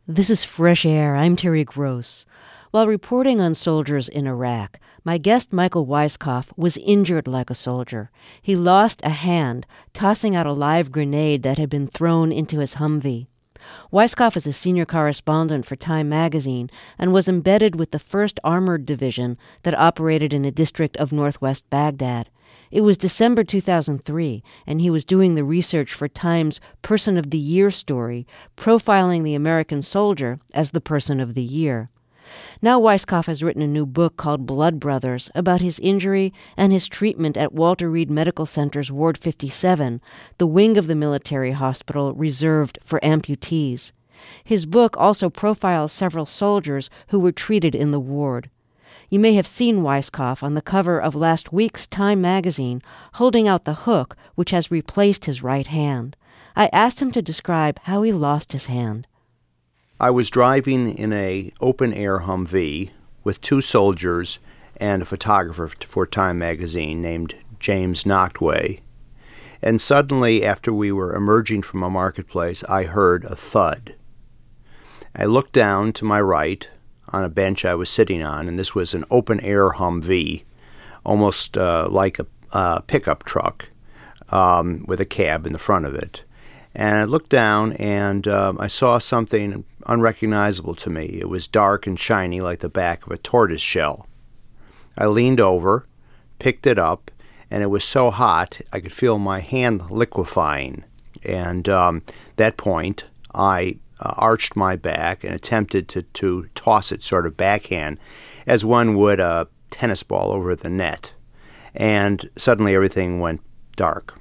This is Fresh Air. I'm Terry Gross. While reporting on soldiers in Iraq, my guest Michael Weiskopf was injured like a soldier. He lost a hand tossing out a live grenade that had been thrown into his Humvee. Weiskopf is a senior correspondent for Time magazine and was embedded with the 1st Armored Division that operated in a district of northwest Baghdad. It was December 2003, and he was doing the research for Time's Person of the Year story, profiling the American soldier as the Person of the Year. Now Weiskopf has written a new book called Blood Brothers about his injury and his treatment at Walter Reed Medical Center's Ward 57, the wing of the military hospital reserved for amputees. His book also profiles several soldiers who were treated in the ward. You may have seen Weiskopf on the cover of last week's Time magazine, holding out the hook which has replaced his right hand. I asked him to describe how he lost his hand. I was driving in a open-air Humvee with 2 soldiers and a photographer for Time magazine named James Nachtwey. And suddenly, after we were emerging from a marketplace, I heard a thud. I looked down to my right on a bench I was sitting on, and this was an open-air Humvee, almost like a pickup truck with a cab in the front of it. And I looked down, and I saw something unrecognizable to me. It was dark and shiny like the back of a tortoise shell. I leaned over, picked it up, and it was so hot I could feel my hand liquefying. And that point, I arched my back and attempted to toss it sort of backhand, as one would a tennis ball over the net. And suddenly everything went dark.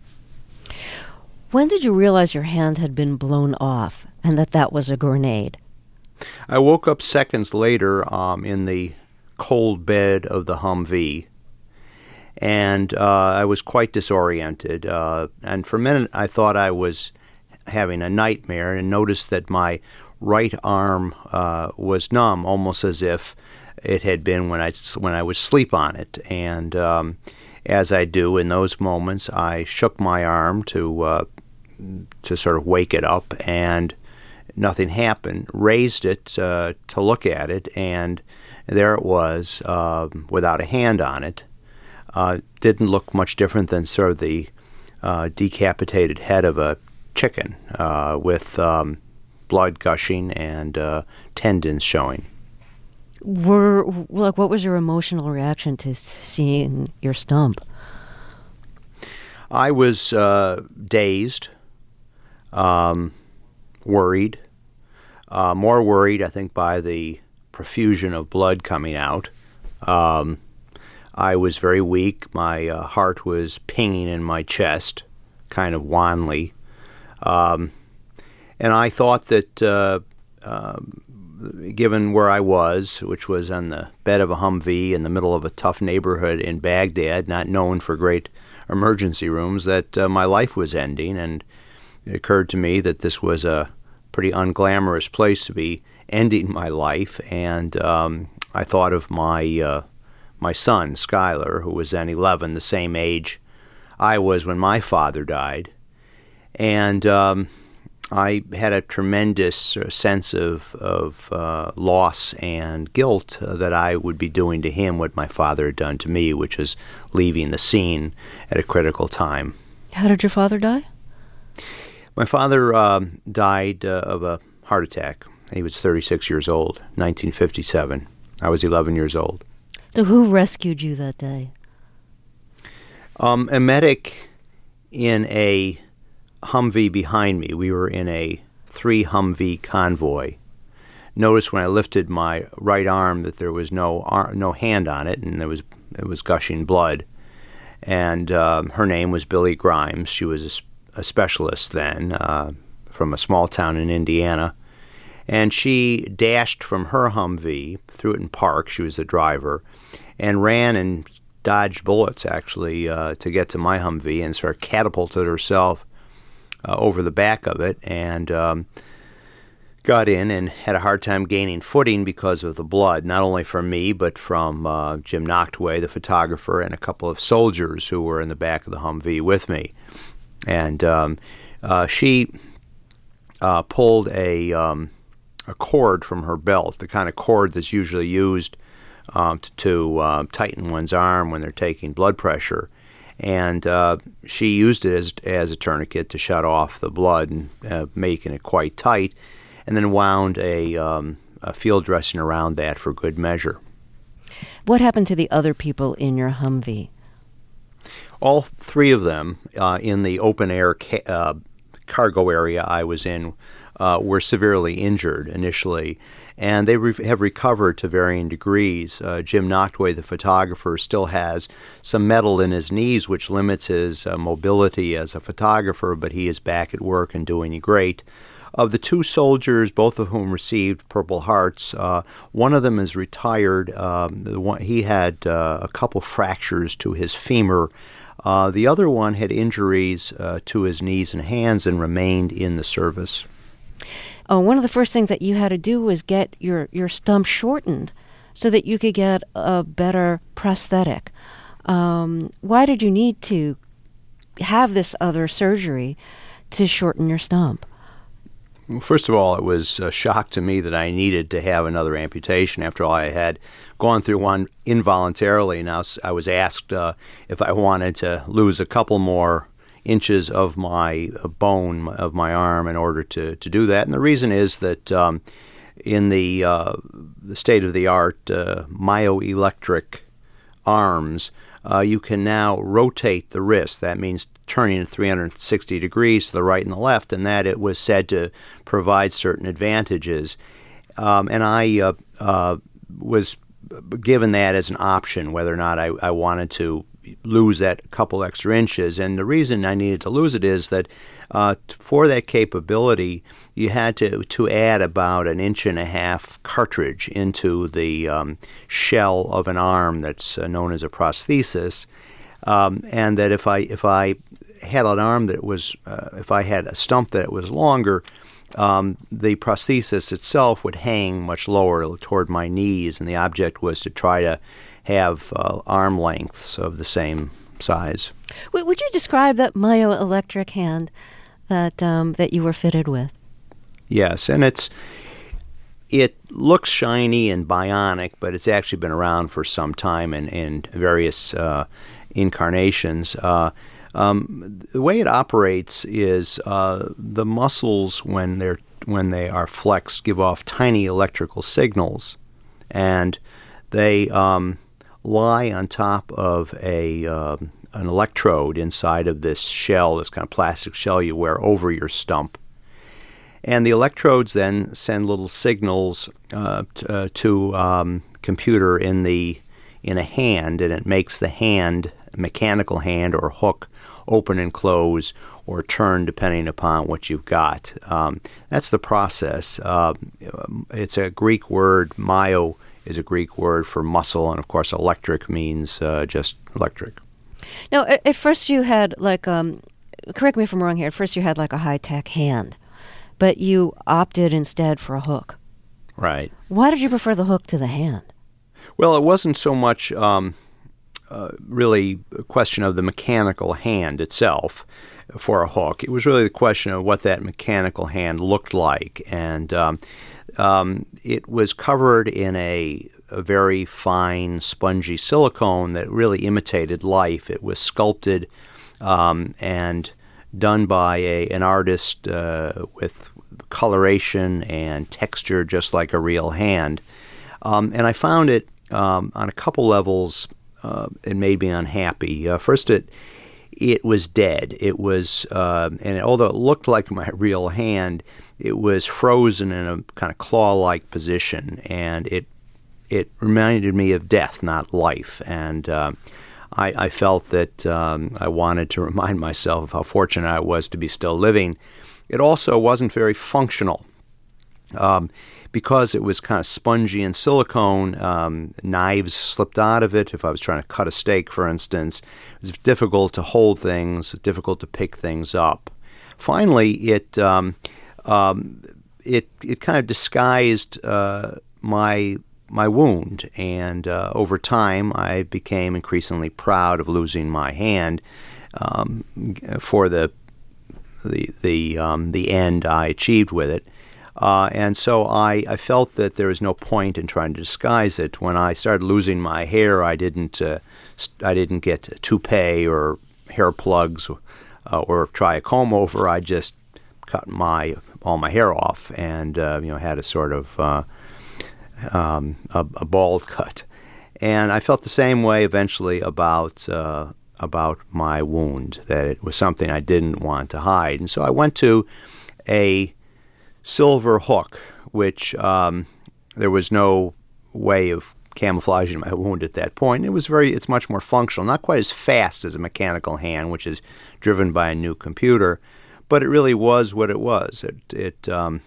When did you realize your hand had been blown off and that was a grenade? I woke up seconds later in the cold bed of the Humvee, and I was quite disoriented. And for a minute I thought I was having a nightmare and noticed that my right arm was numb, almost as if it had been when I would sleep on it. And as I do in those moments, I shook my arm to sort of wake it up, and nothing happened. Raised it to look at it, and there it was, without a hand on it. Didn't look much different than sort of the decapitated head of a chicken, with blood gushing and tendons showing. What was your emotional reaction to seeing your stump? I was dazed, worried, more worried, I think, by the profusion of blood coming out. I was very weak. My heart was pinging in my chest, kind of wanly. And I thought that given where I was, which was on the bed of a Humvee in the middle of a tough neighborhood in Baghdad, not known for great emergency rooms, that my life was ending. And it occurred to me that this was a pretty unglamorous place to be ending my life. And I thought of my son, Skylar, who was then 11, the same age I was when my father died. And I had a tremendous sense of loss and guilt that I would be doing to him what my father had done to me, which is leaving the scene at a critical time. How did your father die? My father died of a heart attack. He was 36 years old, 1957. I was 11 years old. So who rescued you that day? A medic in a Humvee behind me. We were in a 3 Humvee convoy. Noticed when I lifted my right arm that there was no hand on it, and it was gushing blood. And her name was Billy Grimes. She was a specialist then, from a small town in Indiana. And she dashed from her Humvee, threw it in park, she was the driver, and ran and dodged bullets, actually, to get to my Humvee, and sort of catapulted herself over the back of it, and got in and had a hard time gaining footing because of the blood, not only from me, but from Jim Nachtwey, the photographer, and a couple of soldiers who were in the back of the Humvee with me. And she pulled a a cord from her belt, the kind of cord that's usually used to tighten one's arm when they're taking blood pressure. And she used it as a tourniquet to shut off the blood, and making it quite tight, and then wound a field dressing around that for good measure. What happened to the other people in your Humvee? All three of them in the open-air cargo area I was in were severely injured initially, and they have recovered to varying degrees. Jim Nachtwey, the photographer, still has some metal in his knees, which limits his mobility as a photographer, but he is back at work and doing great. Of the two soldiers, both of whom received Purple Hearts, one of them is retired. He had a couple fractures to his femur. The other one had injuries to his knees and hands and remained in the service. One of the first things that you had to do was get your stump shortened so that you could get a better prosthetic. Why did you need to have this other surgery to shorten your stump? Well, first of all, it was a shock to me that I needed to have another amputation. After all, I had gone through one involuntarily. Now I was asked if I wanted to lose a couple more inches of my bone of my arm in order to do that. And the reason is that in the state-of-the-art myoelectric arms, you can now rotate the wrist. That means turning it 360 degrees to the right and the left, and that it was said to provide certain advantages. And I was given that as an option, whether or not I wanted to lose that couple extra inches. And the reason I needed to lose it is that for that capability, you had to add about 1.5 inch cartridge into the shell of an arm that's known as a prosthesis. And that if I had an arm that was, if I had a stump that was longer, the prosthesis itself would hang much lower toward my knees, and the object was to try to have arm lengths of the same size. Would you describe that myoelectric hand that you were fitted with? Yes, and it looks shiny and bionic, but it's actually been around for some time in various incarnations. The way it operates is the muscles, when they are flexed, give off tiny electrical signals, and they lie on top of an electrode inside of this shell, this kind of plastic shell you wear over your stump. And the electrodes then send little signals to computer in a hand, and it makes the hand, mechanical hand or hook, open and close or turn depending upon what you've got. That's the process. It's a Greek word. Myo is a Greek word for muscle, and of course electric means just electric. Now, at first you had correct me if I'm wrong here, at first you had like a high-tech hand, but you opted instead for a hook. Right. Why did you prefer the hook to the hand? Well, it wasn't so much really a question of the mechanical hand itself for a hook. It was really the question of what that mechanical hand looked like. And it was covered in a very fine, spongy silicone that really imitated life. It was sculpted and done by an artist with coloration and texture just like a real hand. And I found it on a couple levels. It made me unhappy. First, it was dead. It was, and although it looked like my real hand, it was frozen in a kind of claw-like position, and it reminded me of death, not life. And I felt that I wanted to remind myself of how fortunate I was to be still living. It also wasn't very functional. Because it was kind of spongy and silicone, knives slipped out of it. If I was trying to cut a steak, for instance, it was difficult to hold things, difficult to pick things up. Finally, it kind of disguised my wound, and over time, I became increasingly proud of losing my hand for the end I achieved with it. And so I felt that there was no point in trying to disguise it. When I started losing my hair, I didn't get a toupee or hair plugs or try a comb over. I just cut all my hair off and had a sort of a bald cut. And I felt the same way eventually about my wound, that it was something I didn't want to hide. And so I went to a silver hook, which there was no way of camouflaging my wound at that point. It's much more functional, not quite as fast as a mechanical hand, which is driven by a new computer, but it really was what it was. It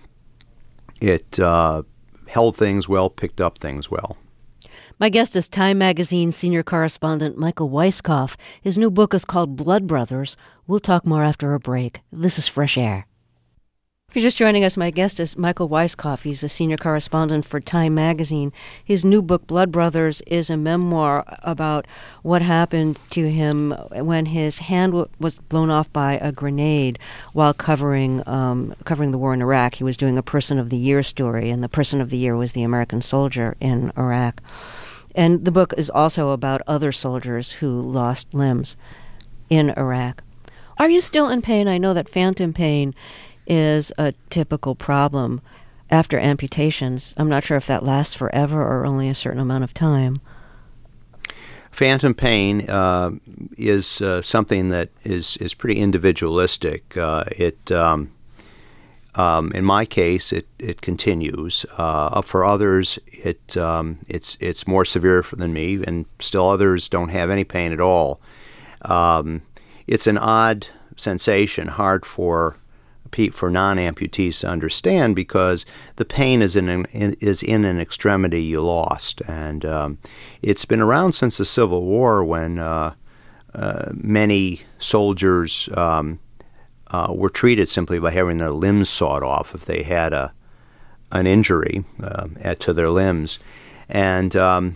held things well, picked up things well. My guest is Time Magazine senior correspondent Michael Weiskopf. His new book is called Blood Brothers. We'll talk more after a break. This is Fresh Air. If you're just joining us, my guest is Michael Weiskopf. He's a senior correspondent for Time Magazine. His new book, Blood Brothers, is a memoir about what happened to him when his hand was blown off by a grenade while covering the war in Iraq. He was doing a Person of the Year story, and the Person of the Year was the American soldier in Iraq. And the book is also about other soldiers who lost limbs in Iraq. Are you still in pain? I know that phantom pain is a typical problem after amputations. I'm not sure if that lasts forever or only a certain amount of time. Phantom pain is something that is pretty individualistic. In my case, it continues. For others, it's more severe than me, and still others don't have any pain at all. It's an odd sensation, hard for non-amputees to understand, because the pain is in an extremity you lost, and it's been around since the Civil War, when many soldiers were treated simply by having their limbs sawed off if they had an injury to their limbs, and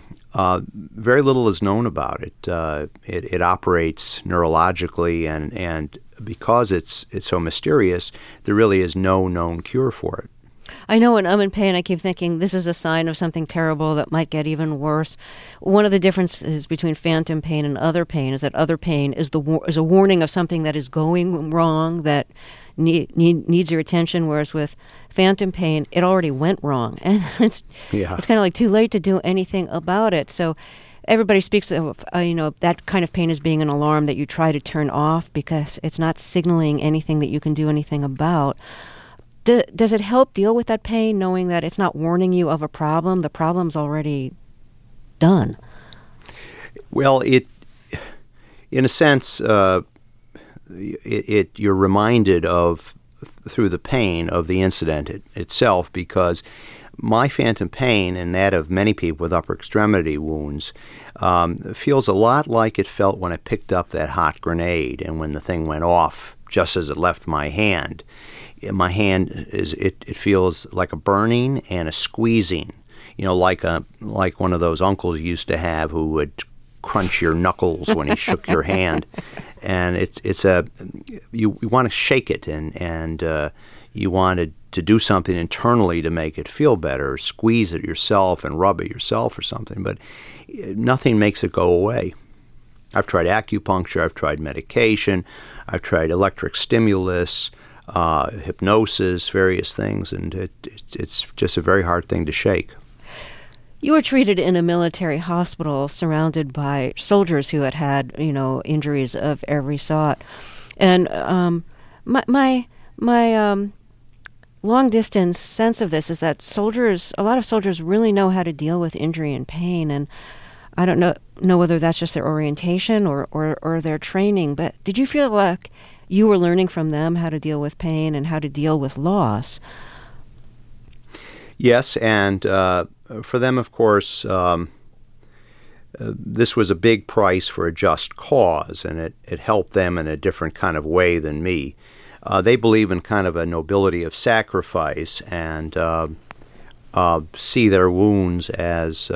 very little is known about it. It operates neurologically, and because it's so mysterious, there really is no known cure for it. I know when I'm in pain, I keep thinking this is a sign of something terrible that might get even worse. One of the differences between phantom pain and other pain is that other pain is a warning of something that is going wrong, that needs your attention, whereas with phantom pain, it already went wrong. And it's kind of like too late to do anything about it. So everybody speaks of that kind of pain as being an alarm that you try to turn off because it's not signaling anything that you can do anything about. Does it help deal with that pain, knowing that it's not warning you of a problem? The problem's already done. Well, in a sense, you're reminded of, through the pain of the incident itself, because my phantom pain, and that of many people with upper extremity wounds, feels a lot like it felt when I picked up that hot grenade and when the thing went off just as it left my hand. My hand it feels like a burning and a squeezing, like one of those uncles used to have who would crunch your knuckles when he shook your hand, and you want to shake it, and you wanted to do something internally to make it feel better, squeeze it yourself and rub it yourself or something, but nothing makes it go away. I've tried acupuncture, I've tried medication, I've tried electric stimulus, hypnosis, various things, and it's just a very hard thing to shake. You were treated in a military hospital surrounded by soldiers who had injuries of every sort. And my long-distance sense of this is that a lot of soldiers really know how to deal with injury and pain, and I don't know whether that's just their orientation or their training, but did you feel like you were learning from them how to deal with pain and how to deal with loss? Yes, and for them, of course, this was a big price for a just cause, and it helped them in a different kind of way than me. They believe in kind of a nobility of sacrifice, and see their wounds as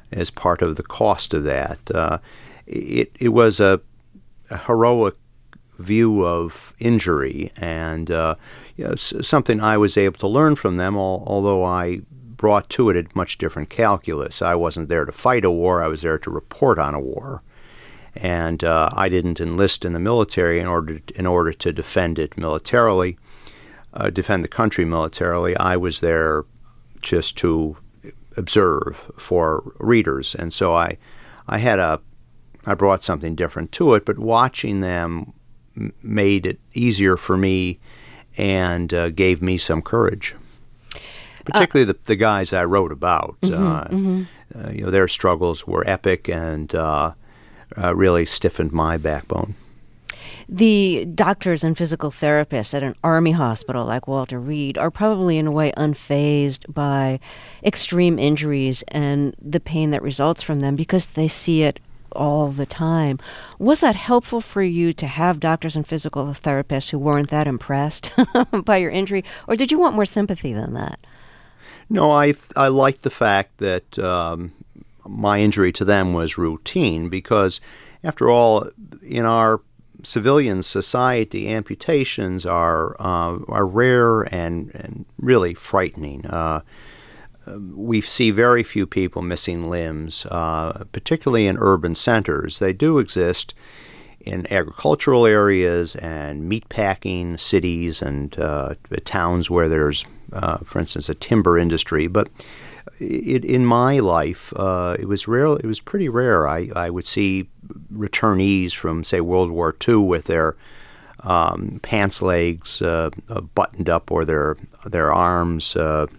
part of the cost of that. It was a heroic view of injury, and something I was able to learn from them, although I brought to it a much different calculus. I wasn't there to fight a war, I was there to report on a war. And I didn't enlist in the military in order to defend it militarily, defend the country militarily. I was there just to observe for readers, and so I brought something different to it. But watching them made it easier for me and gave me some courage. Particularly the guys I wrote about. Their struggles were epic and really stiffened my backbone. The doctors and physical therapists at an Army hospital like Walter Reed are probably in a way unfazed by extreme injuries and the pain that results from them because they see it all the time. Was that helpful for you to have doctors and physical therapists who weren't that impressed by your injury, or did you want more sympathy than that? No, I liked the fact that my injury to them was routine because, after all, in our civilian society, amputations are rare and really frightening. We see very few people missing limbs, particularly in urban centers. They do exist in agricultural areas and meatpacking cities and towns where there's, for instance, a timber industry. But in my life, it was rare. It was pretty rare. I would see returnees from, say, World War II with their pants legs buttoned up, or their arms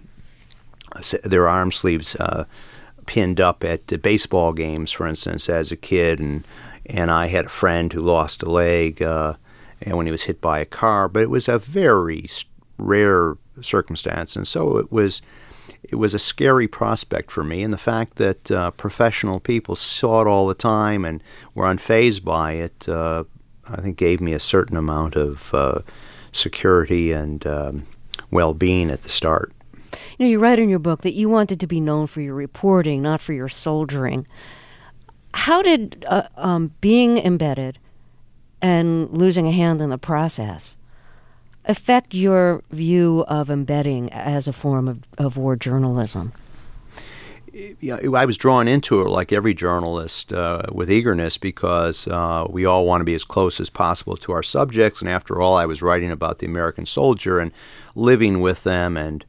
sleeves pinned up at baseball games, for instance, as a kid. And I had a friend who lost a leg when he was hit by a car. But it was a very rare circumstance, and so it was a scary prospect for me. And the fact that professional people saw it all the time and were unfazed by it, I think gave me a certain amount of security and well-being at the start. You write in your book that you wanted to be known for your reporting, not for your soldiering. How did being embedded and losing a hand in the process affect your view of embedding as a form of war journalism? I was drawn into it, like every journalist, with eagerness because we all want to be as close as possible to our subjects. And after all, I was writing about the American soldier and living with them and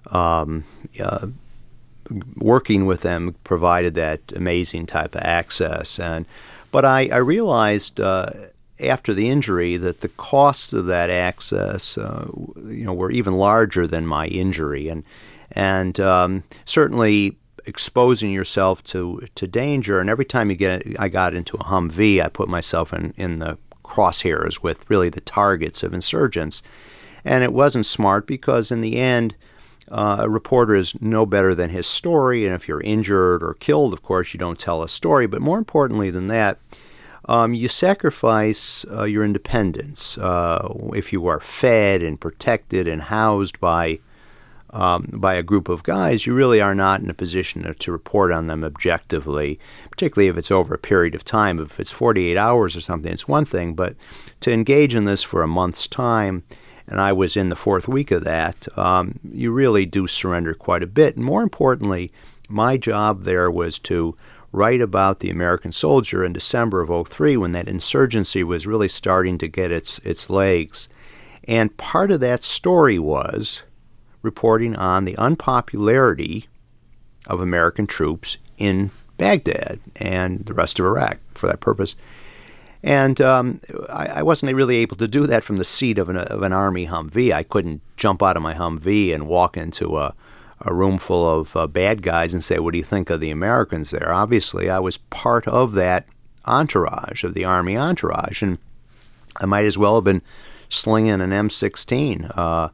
working with them provided that amazing type of access. But I realized after the injury that the costs of that access, were even larger than my injury, and certainly exposing yourself to danger. And every time I got into a Humvee, I put myself in the crosshairs with really the targets of insurgents, and it wasn't smart because in the end, a reporter is no better than his story, and if you're injured or killed, of course, you don't tell a story. But more importantly than that, you sacrifice your independence. If you are fed and protected and housed by a group of guys, you really are not in a position to report on them objectively, particularly if it's over a period of time. If it's 48 hours or something, it's one thing, but to engage in this for a month's time, and I was in the fourth week of that, you really do surrender quite a bit. And more importantly, my job there was to write about the American soldier in December of 2003 when that insurgency was really starting to get its legs. And part of that story was reporting on the unpopularity of American troops in Baghdad and the rest of Iraq for that purpose. And I wasn't really able to do that from the seat of an Army Humvee. I couldn't jump out of my Humvee and walk into a room full of bad guys and say, "What do you think of the Americans there?" Obviously, I was part of that entourage, of the Army entourage, and I might as well have been slinging an M16.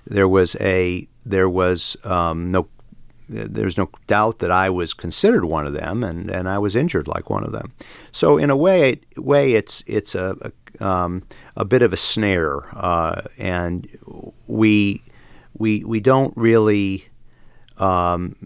There's no doubt that I was considered one of them, and I was injured like one of them. So in a way, it's a bit of a snare, and we don't really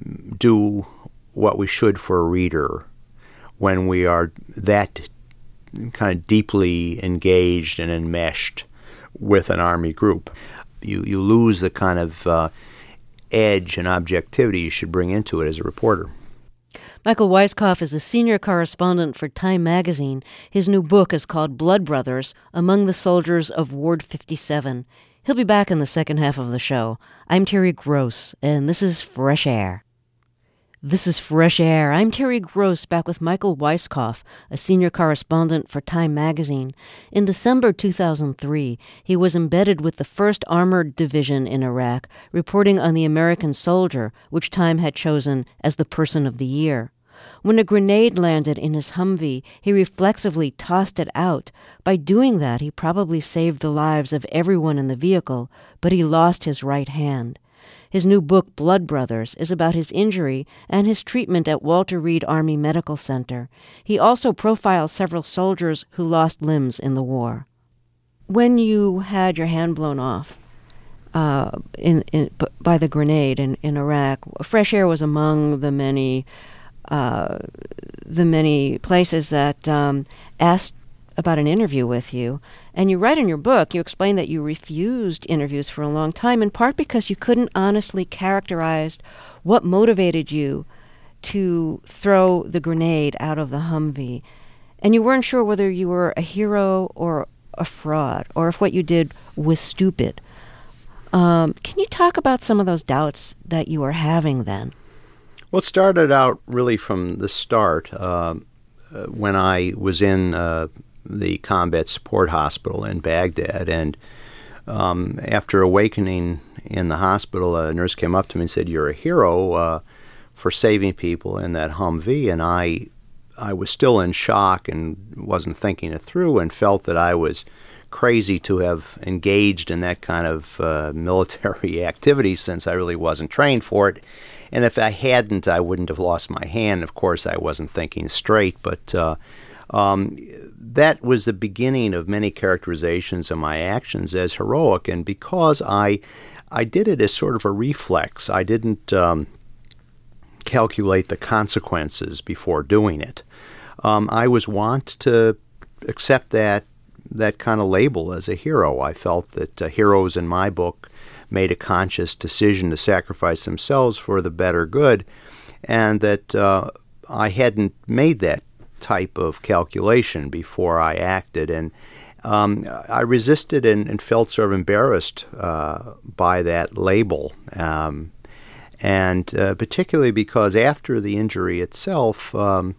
do what we should for a reader when we are that kind of deeply engaged and enmeshed with an Army group. You lose the kind of edge and objectivity you should bring into it as a reporter. Michael Weiskopf is a senior correspondent for Time magazine. His new book is called Blood Brothers, Among the Soldiers of Ward 57. He'll be back in the second half of the show. I'm Terry Gross, and this is Fresh Air. This is Fresh Air. I'm Terry Gross, back with Michael Weiskopf, a senior correspondent for Time magazine. In December 2003, he was embedded with the 1st Armored Division in Iraq, reporting on the American soldier, which Time had chosen as the Person of the Year. When a grenade landed in his Humvee, he reflexively tossed it out. By doing that, he probably saved the lives of everyone in the vehicle, but he lost his right hand. His new book, Blood Brothers, is about his injury and his treatment at Walter Reed Army Medical Center. He also profiles several soldiers who lost limbs in the war. When you had your hand blown off by the grenade in Iraq, Fresh Air was among the many places that asked about an interview with you. And you write in your book, you explain that you refused interviews for a long time, in part because you couldn't honestly characterize what motivated you to throw the grenade out of the Humvee. And you weren't sure whether you were a hero or a fraud, or if what you did was stupid. Can you talk about some of those doubts that you were having then? Well, it started out really from the start when I was in the combat support hospital in Baghdad. And after awakening in the hospital, a nurse came up to me and said, "You're a hero for saving people in that Humvee." And I was still in shock and wasn't thinking it through and felt that I was crazy to have engaged in that kind of military activity since I really wasn't trained for it. And if I hadn't, I wouldn't have lost my hand. Of course, I wasn't thinking straight, but that was the beginning of many characterizations of my actions as heroic. And because I did it as sort of a reflex, I didn't calculate the consequences before doing it. I was wont to accept that kind of label as a hero. I felt that heroes in my book made a conscious decision to sacrifice themselves for the better good, and that I hadn't made that type of calculation before I acted. And I resisted and felt sort of embarrassed by that label, and particularly because after the injury itself,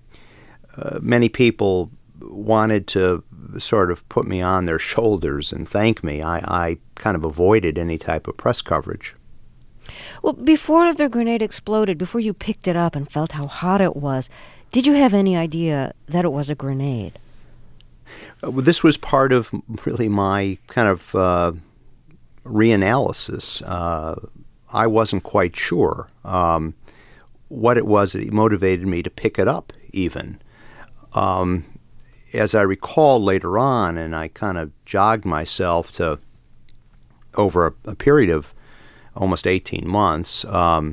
many people wanted to sort of put me on their shoulders and thank me. I kind of avoided any type of press coverage. Well, before the grenade exploded, before you picked it up and felt how hot it was, did you have any idea that it was a grenade? This was part of really my kind of reanalysis. I wasn't quite sure what it was that motivated me to pick it up even. As I recall later on, and I kind of jogged myself to over a period of almost 18 months,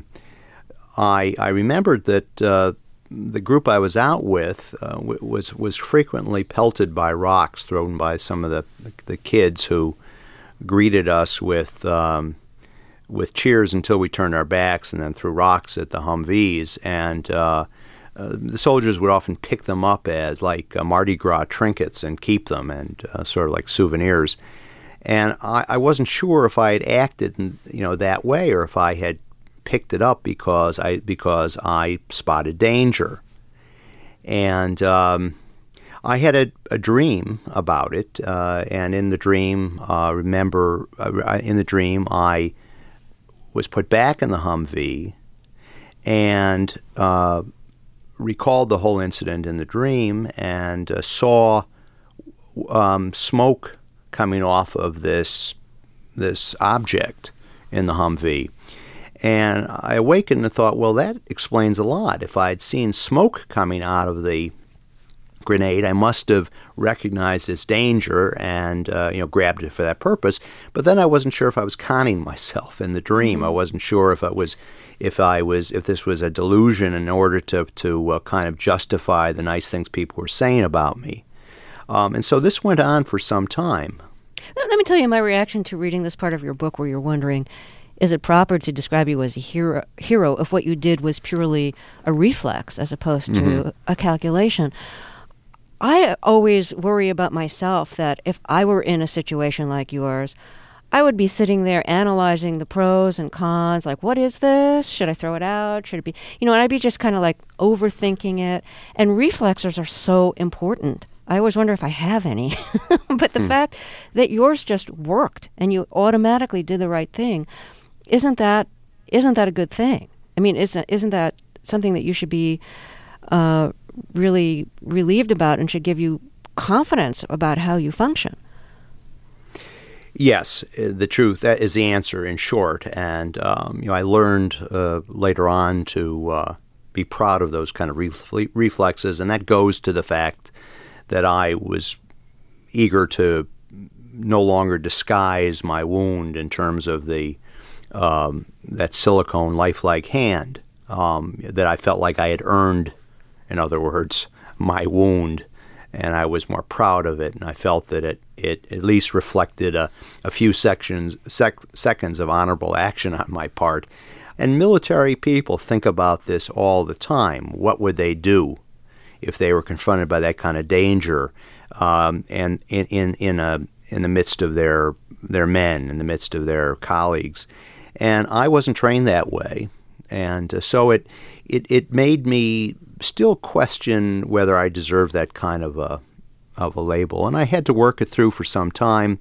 I remembered that the group I was out with was frequently pelted by rocks thrown by some of the kids who greeted us with cheers until we turned our backs and then threw rocks at the Humvees. And the soldiers would often pick them up as like Mardi Gras trinkets and keep them, and sort of like souvenirs. And I wasn't sure if I had acted that way, or if I had picked it up because I spotted danger. And I had a dream about it, and in the dream, I was put back in the Humvee and recalled the whole incident in the dream, and saw smoke coming off of this object in the Humvee. And I awakened and thought, well, that explains a lot. If I had seen smoke coming out of the grenade, I must have recognized its danger and grabbed it for that purpose. But then I wasn't sure if I was conning myself in the dream. I wasn't sure if this was a delusion in order to kind of justify the nice things people were saying about me. And so this went on for some time. Let me tell you my reaction to reading this part of your book where you're wondering, is it proper to describe you as a hero if what you did was purely a reflex as opposed to a calculation? I always worry about myself that if I were in a situation like yours, I would be sitting there analyzing the pros and cons, like, what is this? Should I throw it out? Should it be, and I'd be just kind of like overthinking it. And reflexes are so important. I always wonder if I have any. But the fact that yours just worked and you automatically did the right thing, isn't that a good thing? I mean, isn't that something that you should be really relieved about and should give you confidence about how you function? Yes, the truth, that is the answer in short. And, I learned later on to be proud of those kind of reflexes, and that goes to the fact that I was eager to no longer disguise my wound in terms of that silicone lifelike hand, that I felt like I had earned, in other words, my wound, and I was more proud of it, and I felt that it at least reflected a few seconds of honorable action on my part. And military people think about this all the time. What would they do if they were confronted by that kind of danger, and in the midst of their men, in the midst of their colleagues? And I wasn't trained that way, and so it made me still question whether I deserved that kind of a label, and I had to work it through for some time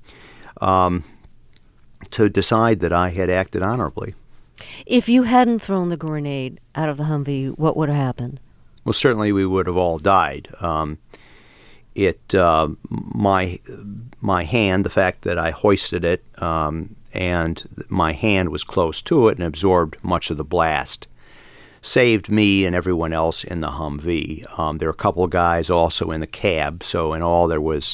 to decide that I had acted honorably. If you hadn't thrown the grenade out of the Humvee, what would have happened? Well, certainly we would have all died. My hand, the fact that I hoisted it, and my hand was close to it and absorbed much of the blast, saved me and everyone else in the Humvee. There were a couple of guys also in the cab, so in all there were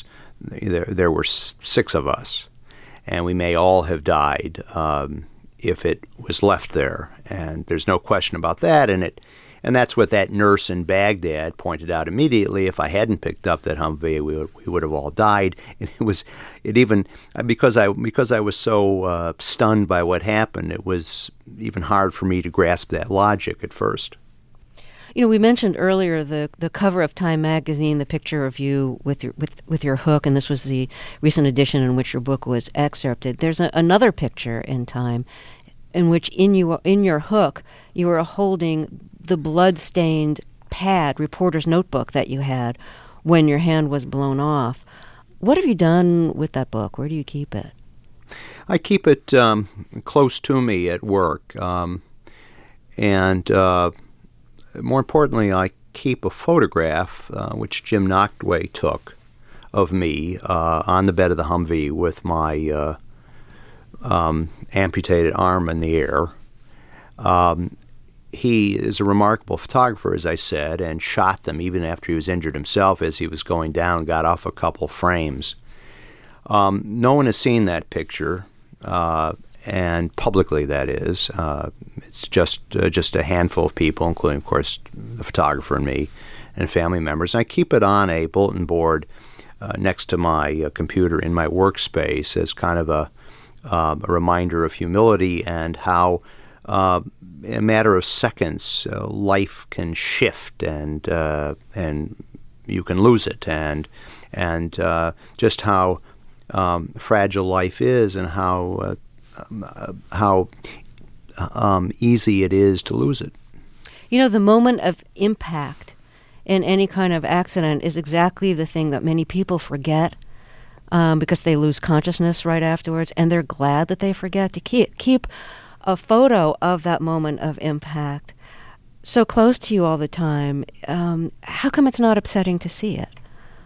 6 of us, and we may all have died if it was left there, and there's no question about that. And that's what that nurse in Baghdad pointed out immediately. If I hadn't picked up that Humvee, we would have all died. And because I was so stunned by what happened, it was even hard for me to grasp that logic at first. We mentioned earlier the cover of Time magazine, the picture of you with your hook, and this was the recent edition in which your book was excerpted. There's another picture in Time in which in your hook you were holding the blood-stained pad, reporter's notebook that you had when your hand was blown off. What have you done with that book? Where do you keep it? I keep it close to me at work, and more importantly, I keep a photograph which Jim Nachtwey took of me on the bed of the Humvee with my amputated arm in the air. He is a remarkable photographer, as I said, and shot them even after he was injured himself as he was going down, got off a couple frames. No one has seen that picture, and publicly that is. It's just a handful of people, including, of course, the photographer and me and family members. And I keep it on a bulletin board next to my computer in my workspace as kind of a reminder of humility and how in a matter of seconds, life can shift and you can lose it, and just how fragile life is, and how easy it is to lose it. The moment of impact in any kind of accident is exactly the thing that many people forget because they lose consciousness right afterwards, and they're glad that they forget to keep a photo of that moment of impact so close to you all the time. How come it's not upsetting to see it?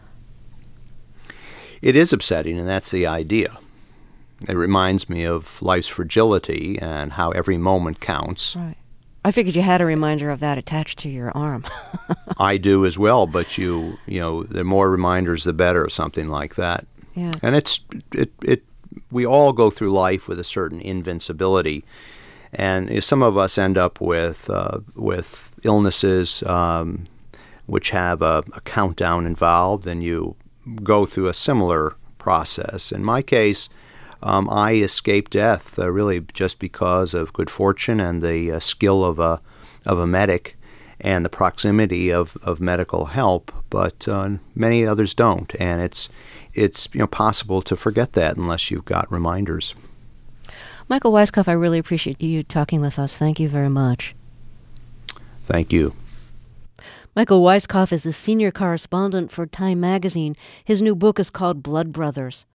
It is upsetting, and that's the idea. It reminds me of life's fragility and how every moment counts. Right. I figured you had a reminder of that attached to your arm. I do as well, but the more reminders, the better, of something like that. Yeah. And we all go through life with a certain invincibility, and some of us end up with illnesses which have a countdown involved, and you go through a similar process. In my case, I escaped death really just because of good fortune and the skill of a medic and the proximity of medical help. But many others don't, and it's possible to forget that unless you've got reminders. Michael Weiskopf, I really appreciate you talking with us. Thank you very much. Thank you. Michael Weiskopf is a senior correspondent for Time magazine. His new book is called Blood Brothers.